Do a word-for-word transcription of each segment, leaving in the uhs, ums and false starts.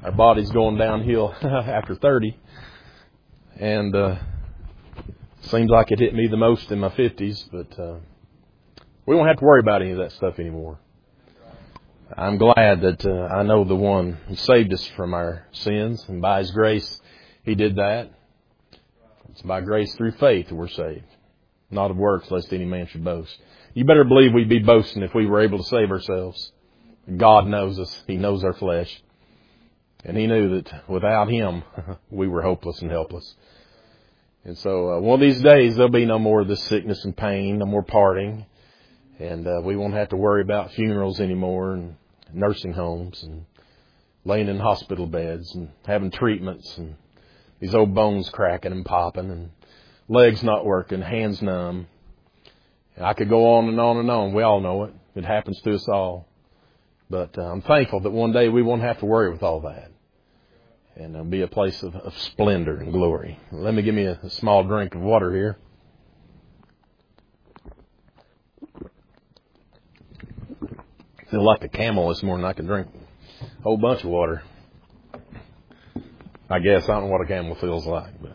our body's going downhill after thirty. And uh, seems like it hit me the most in my fifties, but uh, we won't have to worry about any of that stuff anymore. I'm glad that uh, I know the one who saved us from our sins, and by His grace, He did that. It's by grace through faith that we're saved, not of works, lest any man should boast. You better believe we'd be boasting if we were able to save ourselves. God knows us. He knows our flesh. And He knew that without Him, we were hopeless and helpless. And so uh, one of these days, there'll be no more of this sickness and pain, no more parting. And uh, we won't have to worry about funerals anymore, and nursing homes, and laying in hospital beds, and having treatments, and these old bones cracking and popping, and legs not working, hands numb. And I could go on and on and on. We all know it. It happens to us all. But uh, I'm thankful that one day we won't have to worry with all that. And it'll be a place of, of splendor and glory. Let me give me a, a small drink of water here. I feel like a camel this morning. I can drink a whole bunch of water. I guess. I don't know what a camel feels like. But,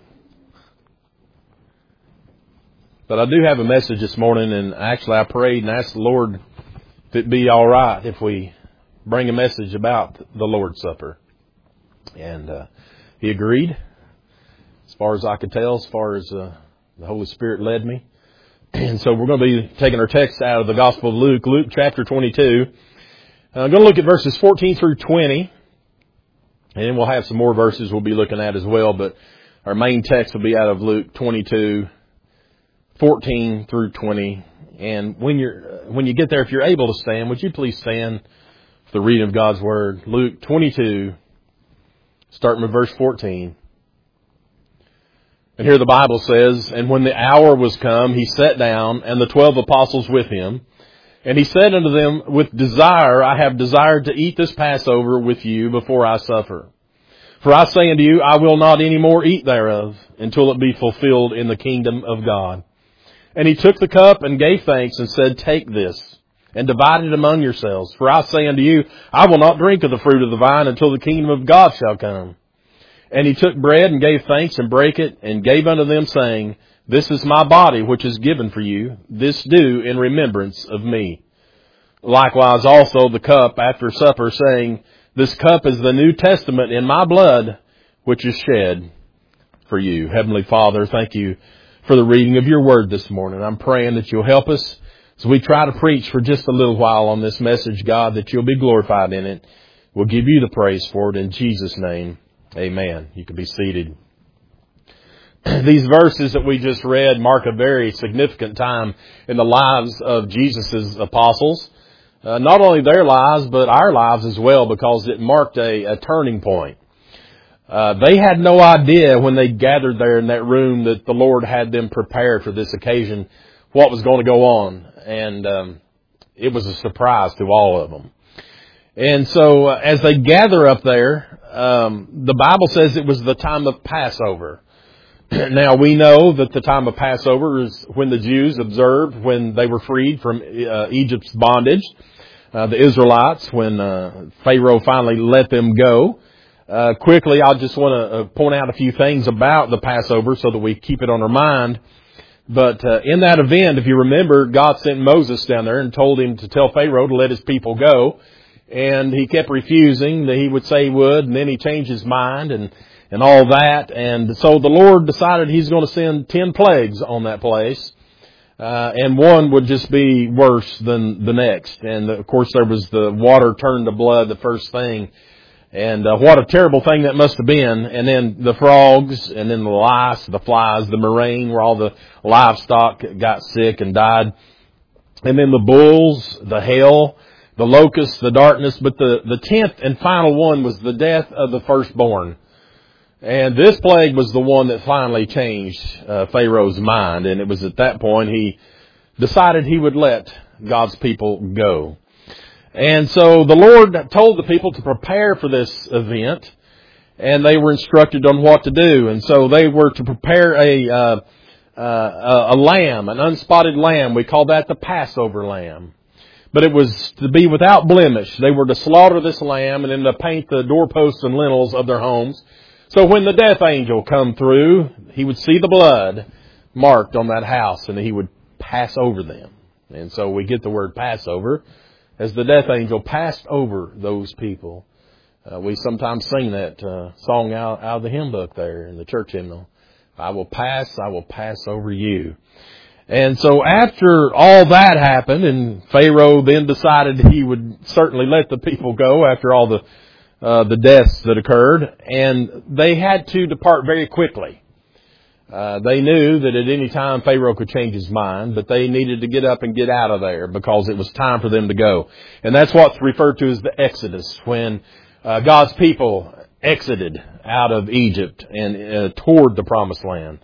but I do have a message this morning, and actually I prayed and asked the Lord if it'd be all right if we bring a message about the Lord's Supper. And uh, He agreed, as far as I could tell, as far as uh, the Holy Spirit led me. And so we're going to be taking our text out of the Gospel of Luke, Luke chapter twenty-two. Uh, I'm going to look at verses fourteen through twenty. And then we'll have some more verses we'll be looking at as well. But our main text will be out of Luke twenty-two, fourteen through twenty. And when you're when you get there, if you're able to stand, would you please stand for the reading of God's Word? Luke twenty-two, starting with verse fourteen. And here the Bible says, "And when the hour was come, He sat down, and the twelve apostles with Him. And He said unto them, With desire I have desired to eat this Passover with you before I suffer. For I say unto you, I will not any more eat thereof, until it be fulfilled in the kingdom of God. And He took the cup and gave thanks and said, Take this, and divide it among yourselves. For I say unto you, I will not drink of the fruit of the vine until the kingdom of God shall come. And He took bread and gave thanks and brake it, and gave unto them, saying, This is my body which is given for you. This do in remembrance of me. Likewise also the cup after supper, saying, This cup is the New Testament in my blood, which is shed for you." Heavenly Father, thank you for the reading of your word this morning. I'm praying that you'll help us as we try to preach for just a little while on this message, God, that you'll be glorified in it. We'll give you the praise for it in Jesus' name. Amen. You can be seated. These verses that we just read mark a very significant time in the lives of Jesus' apostles. Uh, not only their lives, but our lives as well, because it marked a, a turning point. Uh, they had no idea when they gathered there in that room that the Lord had them prepared for this occasion, what was going to go on. And um, it was a surprise to all of them. And so uh, as they gather up there, um, the Bible says it was the time of Passover. Now, we know that the time of Passover is when the Jews observed when they were freed from uh, Egypt's bondage. Uh, the Israelites, when uh, Pharaoh finally let them go. Uh, quickly, I just want to uh, point out a few things about the Passover so that we keep it on our mind. But uh, in that event, if you remember, God sent Moses down there and told him to tell Pharaoh to let his people go. And he kept refusing. That he would say he would, and then he changed his mind and, and all that. And so the Lord decided He's going to send ten plagues on that place. Uh, and one would just be worse than the next. And of course there was the water turned to blood, the first thing. And uh, what a terrible thing that must have been. And then the frogs, and then the lice, the flies, the murrain, where all the livestock got sick and died. And then the bulls, the hail, the locusts, the darkness. But the, the tenth and final one was the death of the firstborn. And this plague was the one that finally changed uh, Pharaoh's mind. And it was at that point he decided he would let God's people go. And so the Lord told the people to prepare for this event. And they were instructed on what to do. And so they were to prepare a, uh, uh, a lamb, an unspotted lamb. We call that the Passover lamb. but it was to be without blemish. They were to slaughter this lamb and then to paint the doorposts and lintels of their homes. So when the death angel come through, he would see the blood marked on that house and he would pass over them. And so we get the word Passover as the death angel passed over those people. Uh, we sometimes sing that uh, song out, out of the hymn book there in the church hymnal. I will pass, I will pass over you. And so after all that happened, and Pharaoh then decided he would certainly let the people go after all the uh, the deaths that occurred, and they had to depart very quickly. Uh, they knew that at any time Pharaoh could change his mind, but they needed to get up and get out of there because it was time for them to go. And that's what's referred to as the Exodus, when uh, God's people exited out of Egypt and uh, toward the Promised Land.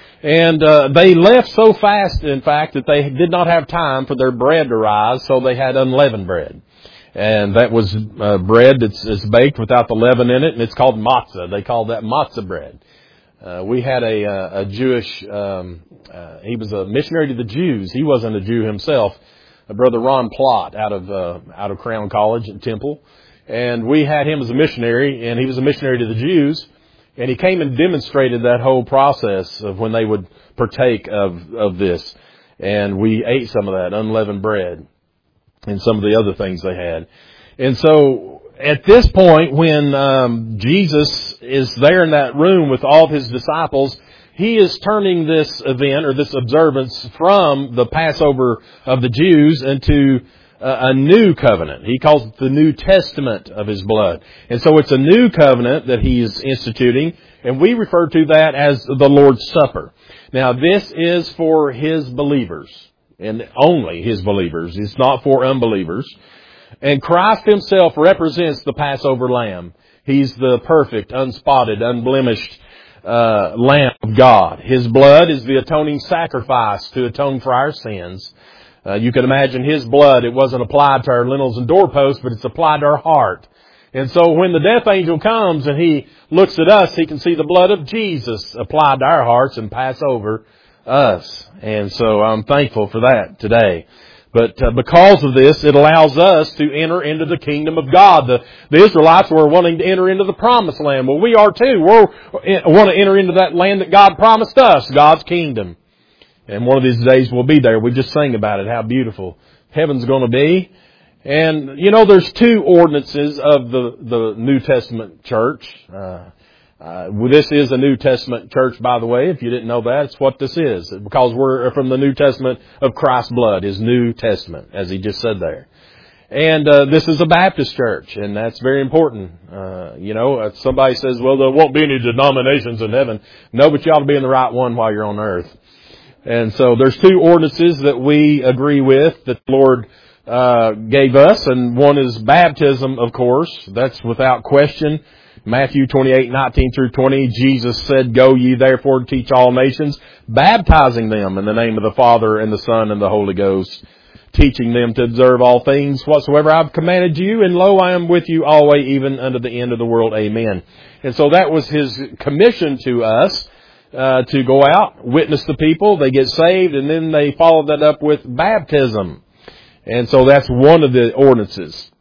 And uh, they left so fast, in fact, that they did not have time for their bread to rise, so they had unleavened bread. And that was uh, bread that's, that's baked without the leaven in it, and it's called matzah. They called that matzah bread. Uh, we had a, a, a Jewish, um, uh, he was a missionary to the Jews. He wasn't a Jew himself. A brother Ron Plott out of uh, out of Crown College at Temple. And we had him as a missionary, and he was a missionary to the Jews. And he came and demonstrated that whole process of when they would partake of, of this. And we ate some of that unleavened bread and some of the other things they had. And so at this point, when um, Jesus is there in that room with all of his disciples, he is turning this event or this observance from the Passover of the Jews into a new covenant. He calls it the New Testament of his blood. And so it's a new covenant that he is instituting, and we refer to that as the Lord's Supper. Now, this is for his believers, and only his believers. It's not for unbelievers. And Christ himself represents the Passover lamb. He's the perfect, unspotted, unblemished uh, Lamb of God. His blood is the atoning sacrifice to atone for our sins. Uh, you can imagine his blood, it wasn't applied to our lintels and doorposts, but it's applied to our heart. And so when the death angel comes and he looks at us, he can see the blood of Jesus applied to our hearts and pass over us. And so I'm thankful for that today. But uh, because of this, it allows us to enter into the kingdom of God. The, the Israelites were wanting to enter into the promised land. Well, we are too. We want to enter into that land that God promised us, God's kingdom. And one of these days we'll be there. We just sang about it, how beautiful heaven's going to be. And, you know, there's two ordinances of the, the New Testament church. Uh, uh, this is a New Testament church, by the way. If you didn't know that, it's what this is. Because we're from the New Testament of Christ's blood, his New Testament, as he just said there. And uh, this is a Baptist church, and that's very important. Uh, you know, somebody says, well, there won't be any denominations in heaven. No, but you ought to be in the right one while you're on earth. And so there's two ordinances that we agree with that the Lord uh, gave us, and one is baptism, of course. That's without question. Matthew twenty-eight, nineteen through twenty, Jesus said, "Go ye therefore to teach all nations, baptizing them in the name of the Father and the Son and the Holy Ghost, teaching them to observe all things whatsoever I've commanded you, and lo, I am with you always, even unto the end of the world. Amen." And so that was his commission to us. Uh, to go out, witness the people, they get saved, and then they follow that up with baptism. And so that's one of the ordinances.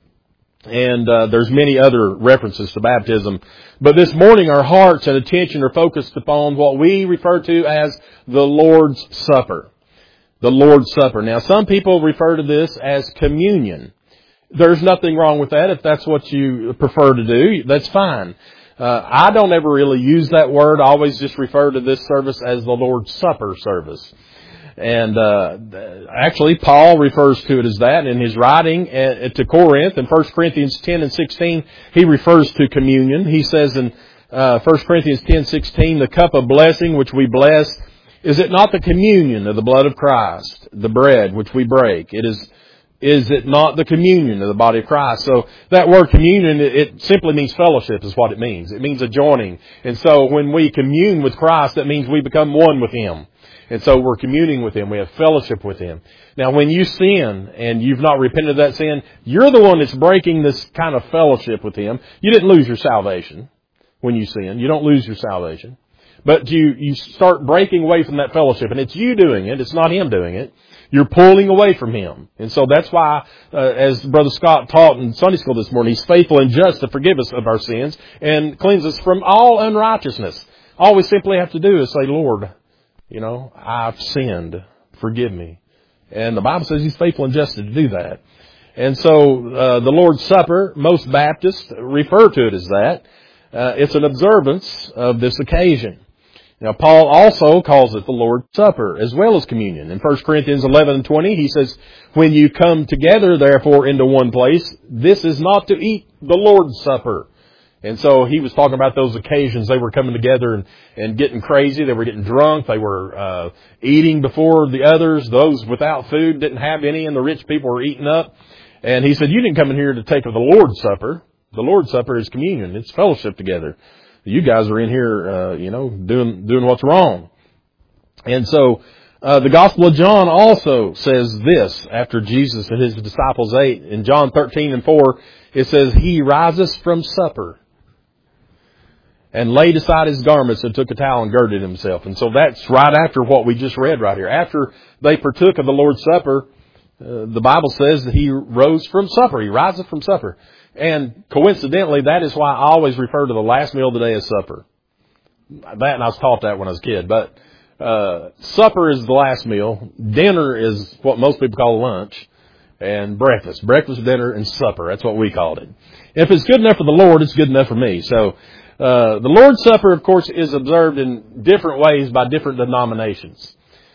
And uh, there's many other references to baptism. But this morning our hearts and attention are focused upon what we refer to as the Lord's Supper. The Lord's Supper. Now some people refer to this as communion. There's nothing wrong with that. If that's what you prefer to do, that's fine. Uh, I don't ever really use that word. I always just refer to this service as the Lord's Supper service. And uh, actually, Paul refers to it as that in his writing to Corinth. In First Corinthians ten and sixteen, he refers to communion. He says in uh, First Corinthians ten sixteen, "The cup of blessing which we bless, is it not the communion of the blood of Christ? The bread which we break, it is Is it not the communion of the body of Christ?" So that word communion, it simply means fellowship is what it means. It means a joining. And so when we commune with Christ, that means we become one with him. And so we're communing with him. We have fellowship with him. Now when you sin and you've not repented of that sin, you're the one that's breaking this kind of fellowship with him. You didn't lose your salvation when you sin. You don't lose your salvation. But you, you start breaking away from that fellowship, and it's you doing it, it's not him doing it. You're pulling away from him. And so that's why, uh, as Brother Scott taught in Sunday school this morning, he's faithful and just to forgive us of our sins and cleanse us from all unrighteousness. All we simply have to do is say, Lord, you know, I've sinned. Forgive me. And the Bible says he's faithful and just to do that. And so uh, the Lord's Supper, most Baptists refer to it as that. Uh, it's an observance of this occasion. Now, Paul also calls it the Lord's Supper as well as communion. In First Corinthians eleven and twenty, he says, when you come together, therefore, into one place, this is not to eat the Lord's Supper. And so he was talking about those occasions. They were coming together and, and getting crazy. They were getting drunk. They were uh, eating before the others. Those without food didn't have any, and the rich people were eating up. And he said, you didn't come in here to take of the Lord's Supper. The Lord's Supper is communion. It's fellowship together. You guys are in here, uh, you know, doing doing what's wrong. And so uh, the Gospel of John also says this after Jesus and his disciples ate. In John thirteen and four, it says, he rises from supper and laid aside his garments and took a towel and girded himself. And so that's right after what we just read right here. After they partook of the Lord's Supper, uh, the Bible says that he rose from supper. He rises from supper. And coincidentally, that is why I always refer to the last meal of the day as supper. That, and I was taught that when I was a kid. But uh, supper is the last meal. Dinner is what most people call lunch. And breakfast. Breakfast, dinner, and supper. That's what we called it. If it's good enough for the Lord, it's good enough for me. So uh, the Lord's Supper, of course, is observed in different ways by different denominations.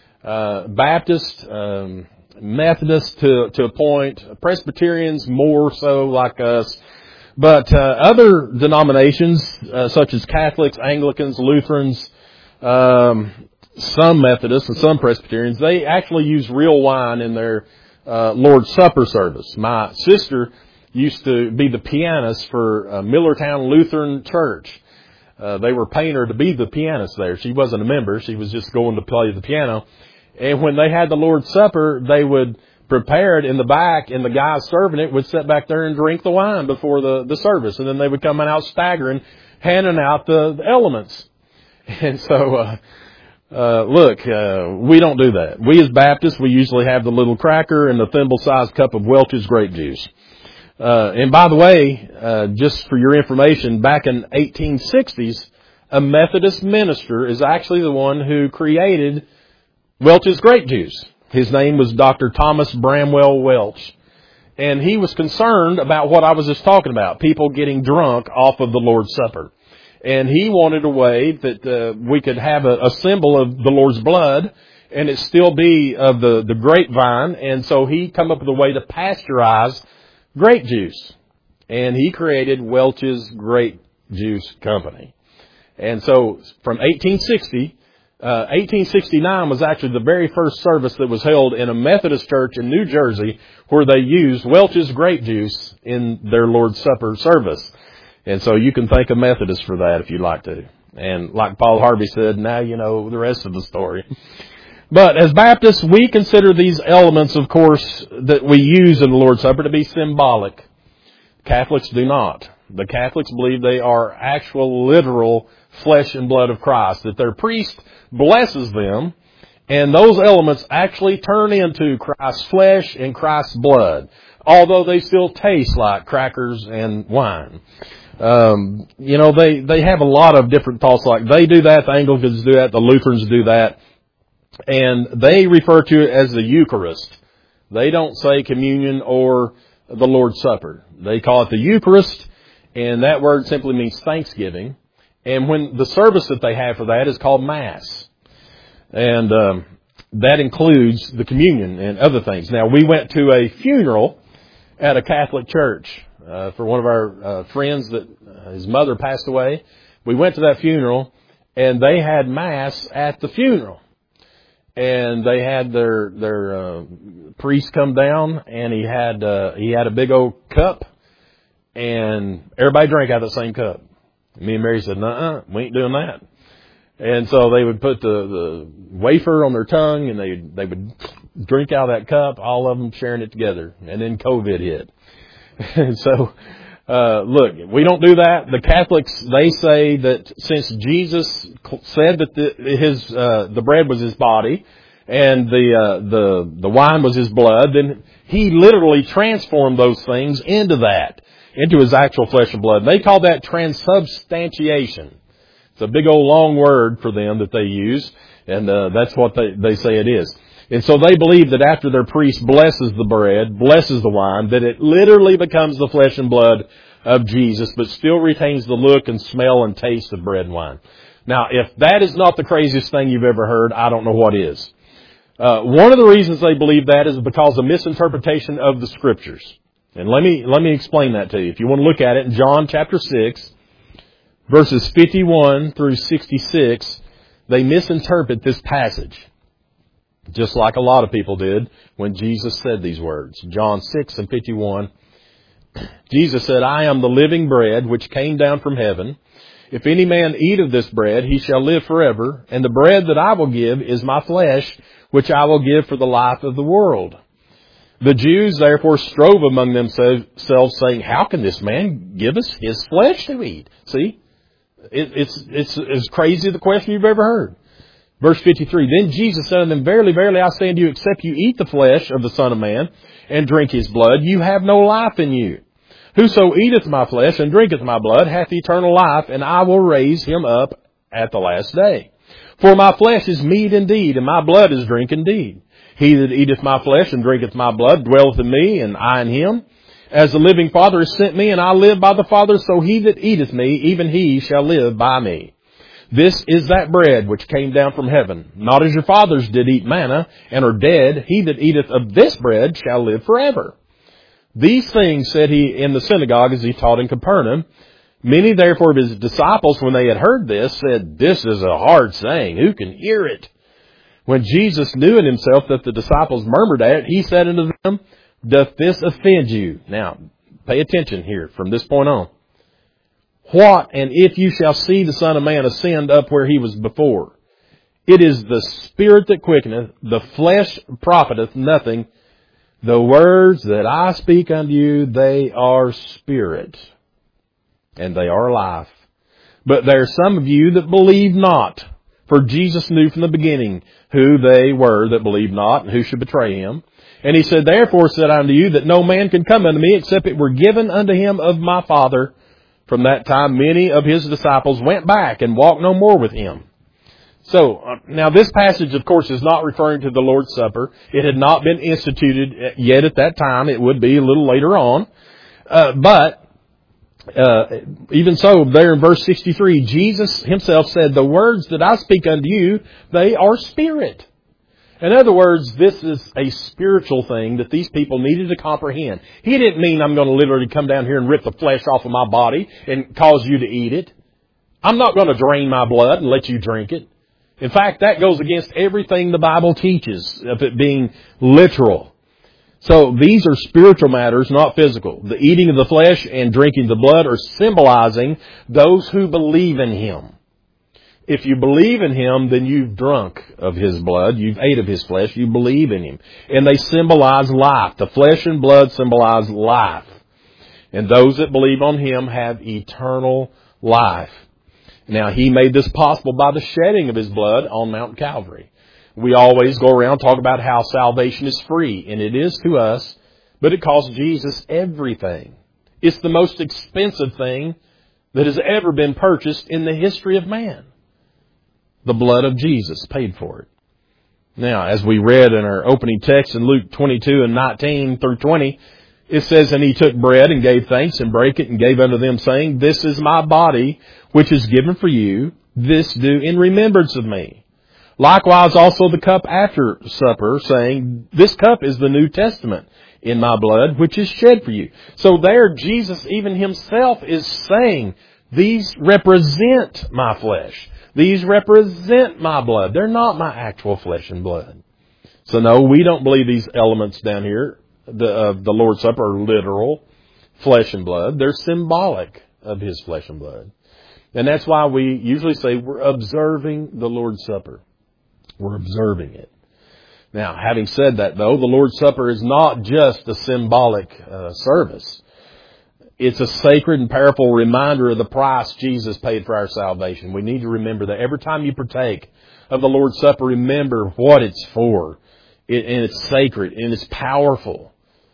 Uh, Baptist, um, Methodist to, to a point, Presbyterians more so like us. But uh, other denominations, uh, such as Catholics, Anglicans, Lutherans, um, some Methodists and some Presbyterians, they actually use real wine in their uh, Lord's Supper service. My sister used to be the pianist for uh, Millertown Lutheran Church. Uh, they were paying her to be the pianist there. She wasn't a member. She was just going to play the piano. And when they had the Lord's Supper, they would prepare it in the back, and the guy serving it would sit back there and drink the wine before the, the service. And then they would come out staggering, handing out the, the elements. And so, uh, uh, look, uh, we don't do that. We as Baptists, we usually have the little cracker and the thimble-sized cup of Welch's grape juice. Uh, and by the way, uh, just for your information, back in eighteen sixties, a Methodist minister is actually the one who created Welch's grape juice. His name was Doctor Thomas Bramwell Welch. And he was concerned about what I was just talking about, people getting drunk off of the Lord's Supper. And he wanted a way that uh, we could have a, a symbol of the Lord's blood and it still be of the, the grapevine. And so he come up with a way to pasteurize grape juice. And he created Welch's Grape Juice Company. And so from eighteen sixty... Uh, eighteen sixty-nine was actually the very first service that was held in a Methodist church in New Jersey where they used Welch's grape juice in their Lord's Supper service. And so you can thank a Methodist for that if you'd like to. And like Paul Harvey said, now you know the rest of the story. But as Baptists, we consider these elements, of course, that we use in the Lord's Supper to be symbolic. Catholics do not. The Catholics believe they are actual, literal flesh and blood of Christ, that their priest blesses them, and those elements actually turn into Christ's flesh and Christ's blood, although they still taste like crackers and wine. Um, you know, they, they have a lot of different thoughts like they do that, the Anglicans do that, the Lutherans do that, and they refer to it as the Eucharist. They don't say communion or the Lord's Supper. They call it the Eucharist, and that word simply means thanksgiving. And when the service that they have for that is called Mass. And um, that includes the communion and other things. Now, we went to a funeral at a Catholic church uh, for one of our uh, friends that uh, his mother passed away. We went to that funeral, and they had Mass at the funeral. And they had their their uh, priest come down, and he had uh, he had a big old cup, and everybody drank out of the same cup. Me and Mary said, "Nuh-uh, we ain't doing that." And so they would put the, the wafer on their tongue, and they they would drink out of that cup, all of them sharing it together. And then COVID hit. And so Uh, look, we don't do that. The Catholics, they say that since Jesus said that the, his, uh, the bread was his body and the, uh, the, the wine was his blood, then he literally transformed those things into that, into his actual flesh and blood. They call that transubstantiation. It's a big old long word for them that they use, and, uh, that's what they, they say it is. And so they believe that after their priest blesses the bread, blesses the wine, that it literally becomes the flesh and blood of Jesus, but still retains the look and smell and taste of bread and wine. Now, if that is not the craziest thing you've ever heard, I don't know what is. Uh, one of the reasons they believe that is because of misinterpretation of the Scriptures. And let me, let me explain that to you. If you want to look at it in John chapter six, verses fifty-one through sixty-six, they misinterpret this passage. Just like a lot of people did when Jesus said these words. John six and fifty-one. Jesus said, I am the living bread which came down from heaven. If any man eat of this bread, he shall live forever. And the bread that I will give is my flesh, which I will give for the life of the world. The Jews therefore strove among themselves, saying, how can this man give us his flesh to eat? See, it, it's, it's as crazy the question you've ever heard. Verse fifty-three, then Jesus said unto them, verily, verily, I say unto you, except you eat the flesh of the Son of Man and drink his blood, you have no life in you. Whoso eateth my flesh and drinketh my blood hath eternal life, and I will raise him up at the last day. For my flesh is meat indeed, and my blood is drink indeed. He that eateth my flesh and drinketh my blood dwelleth in me, and I in him. As the living Father has sent me, and I live by the Father, so he that eateth me, even he shall live by me. This is that bread which came down from heaven, not as your fathers did eat manna, and are dead. He that eateth of this bread shall live forever. These things said he in the synagogue as he taught in Capernaum. Many therefore of his disciples, when they had heard this, said, this is a hard saying. Who can hear it? When Jesus knew in himself that the disciples murmured at it, he said unto them, doth this offend you? Now, pay attention here from this point on. What, and if you shall see the Son of Man ascend up where he was before? It is the Spirit that quickeneth, the flesh profiteth nothing. The words that I speak unto you, they are spirit, and they are life. But there are some of you that believe not. For Jesus knew from the beginning who they were that believed not, and who should betray him. And he said, therefore said I unto you, that no man can come unto me, except it were given unto him of my Father. From that time, many of his disciples went back and walked no more with him. So, uh, now this passage, of course, is not referring to the Lord's Supper. It had not been instituted yet at that time. It would be a little later on. Uh, but, uh, even so, there in verse sixty-three, Jesus himself said, the words that I speak unto you, they are spirit. In other words, this is a spiritual thing that these people needed to comprehend. He didn't mean I'm going to literally come down here and rip the flesh off of my body and cause you to eat it. I'm not going to drain my blood and let you drink it. In fact, that goes against everything the Bible teaches of it being literal. So these are spiritual matters, not physical. The eating of the flesh and drinking the blood are symbolizing those who believe in him. If you believe in him, then you've drunk of his blood. You've ate of his flesh. You believe in him. And they symbolize life. The flesh and blood symbolize life. And those that believe on him have eternal life. Now, he made this possible by the shedding of his blood on Mount Calvary. We always go around and talk about how salvation is free. And it is to us. But it costs Jesus everything. It's the most expensive thing that has ever been purchased in the history of man. The blood of Jesus paid for it. Now, as we read in our opening text in Luke twenty-two and nineteen through twenty, it says, and he took bread and gave thanks and brake it and gave unto them, saying, this is my body, which is given for you. This do in remembrance of me. Likewise also the cup after supper, saying, this cup is the New Testament in my blood, which is shed for you. So there Jesus even himself is saying, these represent my flesh. These represent my blood. They're not my actual flesh and blood. So no, we don't believe these elements down here of the, uh, the Lord's Supper are literal flesh and blood. They're symbolic of his flesh and blood. And that's why we usually say we're observing the Lord's Supper. We're observing it. Now, having said that, though, the Lord's Supper is not just a symbolic uh, service. It's a sacred and powerful reminder of the price Jesus paid for our salvation. We need to remember that every time you partake of the Lord's Supper, remember what it's for. It, and it's sacred and it's powerful.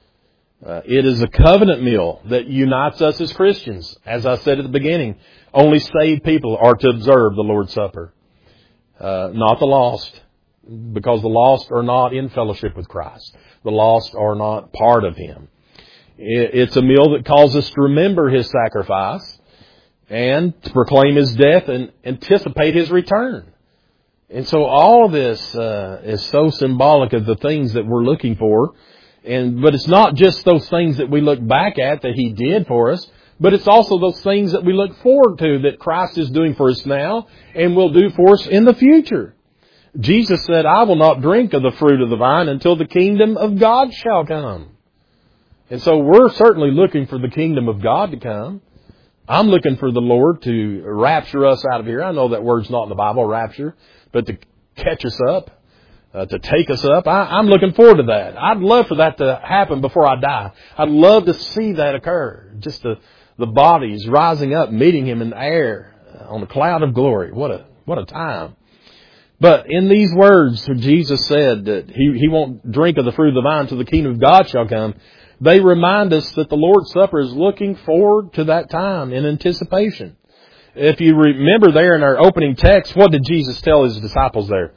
Uh, it is a covenant meal that unites us as Christians. As I said at the beginning, only saved people are to observe the Lord's Supper. Uh, not the lost, because the lost are not in fellowship with Christ. The lost are not part of Him. It, it's a meal that calls us to remember His sacrifice and to proclaim His death and anticipate His return. And so all of this uh, is so symbolic of the things that we're looking for. And but it's not just those things that we look back at that He did for us, but it's also those things that we look forward to that Christ is doing for us now and will do for us in the future. Jesus said, I will not drink of the fruit of the vine until the kingdom of God shall come. And so we're certainly looking for the kingdom of God to come. I'm looking for the Lord to rapture us out of here. I know that word's not in the Bible, rapture, but to catch us up. Uh, to take us up. I, I'm looking forward to that. I'd love for that to happen before I die. I'd love to see that occur. Just the, the bodies rising up, meeting Him in the air on the cloud of glory. What a, what a time. But in these words, Jesus said that he, he won't drink of the fruit of the vine until the kingdom of God shall come. They remind us that the Lord's Supper is looking forward to that time in anticipation. If you remember there in our opening text, what did Jesus tell His disciples there?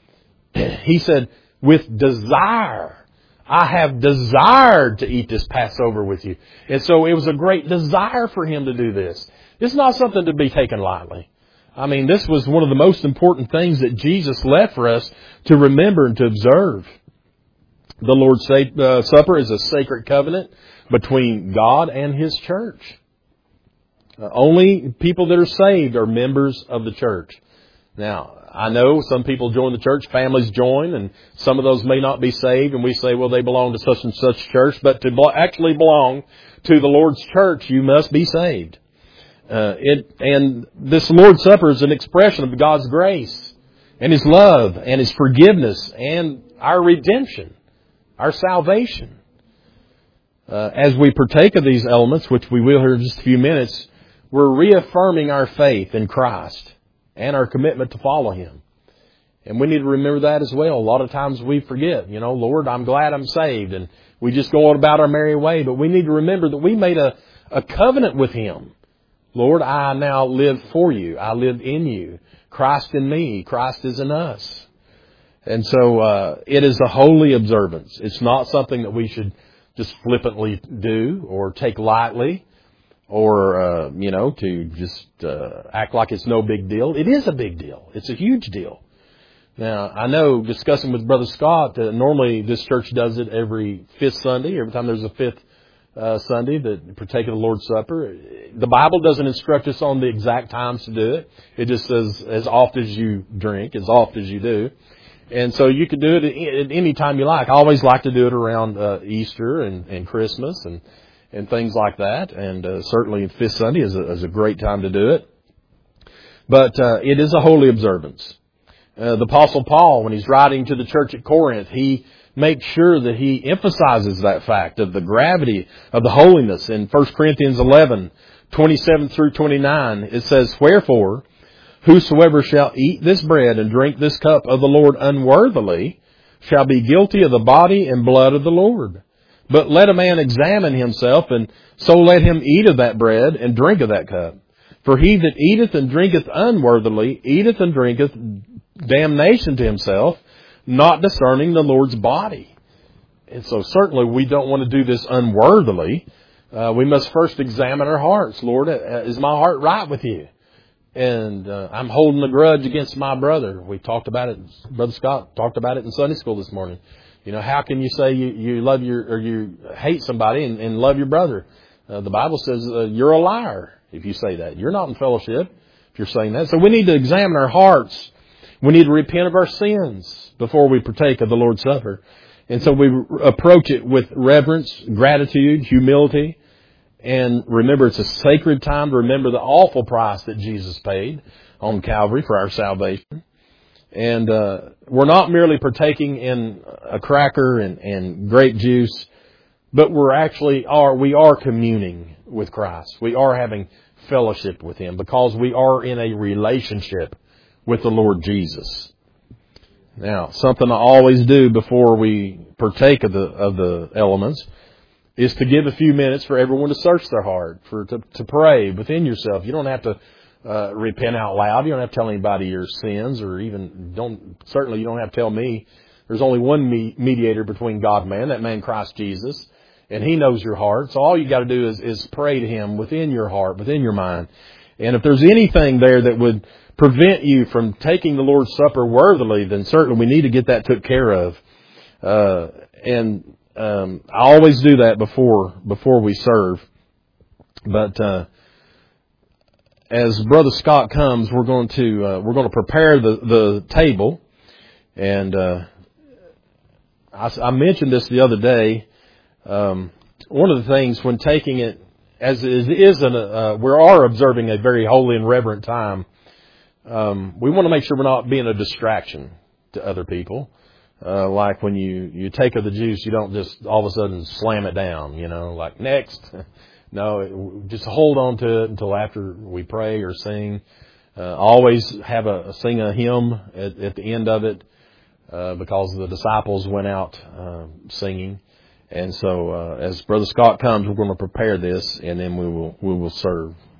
He said, with desire, I have desired to eat this Passover with you. And so it was a great desire for Him to do this. It's not something to be taken lightly. I mean, this was one of the most important things that Jesus left for us to remember and to observe. The Lord's Supper is a sacred covenant between God and His church. Uh, only people that are saved are members of the church. Now, I know some people join the church, families join, and some of those may not be saved, and we say, well, they belong to such and such church. But to actually belong to the Lord's church, you must be saved. Uh, it, and this Lord's Supper is an expression of God's grace and His love and His forgiveness and our redemption, our salvation. Uh, as we partake of these elements, which we will here in just a few minutes, we're reaffirming our faith in Christ and our commitment to follow Him. And we need to remember that as well. A lot of times we forget, you know, Lord, I'm glad I'm saved. And we just go on about our merry way. But we need to remember that we made a, a covenant with Him. Lord, I now live for you. I live in you. Christ in me. Christ is in us. And so uh, it is a holy observance. It's not something that we should just flippantly do or take lightly. Or, uh, you know, to just uh, act like it's no big deal. It is a big deal. It's a huge deal. Now, I know, discussing with Brother Scott, that normally this church does it every fifth Sunday. Every time there's a fifth uh, Sunday that partake of the Lord's Supper. The Bible doesn't instruct us on the exact times to do it. It just says as often as you drink, as often as you do. And so you can do it at any time you like. I always like to do it around uh, Easter and, and Christmas and and things like that. And uh, certainly Fifth Sunday is a, is a great time to do it. But uh, it is a holy observance. Uh, the Apostle Paul, when he's writing to the church at Corinth, he makes sure that he emphasizes that fact of the gravity of the holiness. In First Corinthians eleven, twenty-seven through twenty-nine, it says, "Wherefore, whosoever shall eat this bread and drink this cup of the Lord unworthily shall be guilty of the body and blood of the Lord. But let a man examine himself, and so let him eat of that bread and drink of that cup. For he that eateth and drinketh unworthily eateth and drinketh damnation to himself, not discerning the Lord's body." And so certainly we don't want to do this unworthily. Uh, we must first examine our hearts. Lord, is my heart right with you? And uh, I'm holding a grudge against my brother. We talked about it. Brother Scott talked about it in Sunday school this morning. You know, how can you say you, you love your, or you hate somebody and, and love your brother? Uh, the Bible says uh, you're a liar if you say that. You're not in fellowship if you're saying that. So we need to examine our hearts. We need to repent of our sins before we partake of the Lord's Supper. And so we approach it with reverence, gratitude, humility. And remember, it's a sacred time to remember the awful price that Jesus paid on Calvary for our salvation. And uh, we're not merely partaking in a cracker and, and grape juice, but we're actually are we are communing with Christ. We are having fellowship with Him because we are in a relationship with the Lord Jesus. Now, something I always do before we partake of the of the elements is to give a few minutes for everyone to search their heart, for to, to pray within yourself. You don't have to uh, repent out loud. You don't have to tell anybody your sins, or even don't. Certainly, you don't have to tell me. There's only one me- mediator between God and man, that man Christ Jesus, and He knows your heart. So all you got to do is is pray to Him within your heart, within your mind. And if there's anything there that would prevent you from taking the Lord's Supper worthily, then certainly we need to get that took care of. Uh, and um, I always do that before before we serve. But uh, as Brother Scott comes, we're going to uh, we're going to prepare the the table. And uh, I, I mentioned this the other day. Um, one of the things when taking it, as it is, an, uh, we are observing a very holy and reverent time. Um, we want to make sure we're not being a distraction to other people. Uh, like when you, you take of the juice, you don't just all of a sudden slam it down, you know, like next. No, just hold on to it until after we pray or sing. Uh, always have a sing a hymn at, at the end of it, uh, because the disciples went out uh, singing. And so, uh, as Brother Scott comes, we're going to prepare this, and then we will we will serve.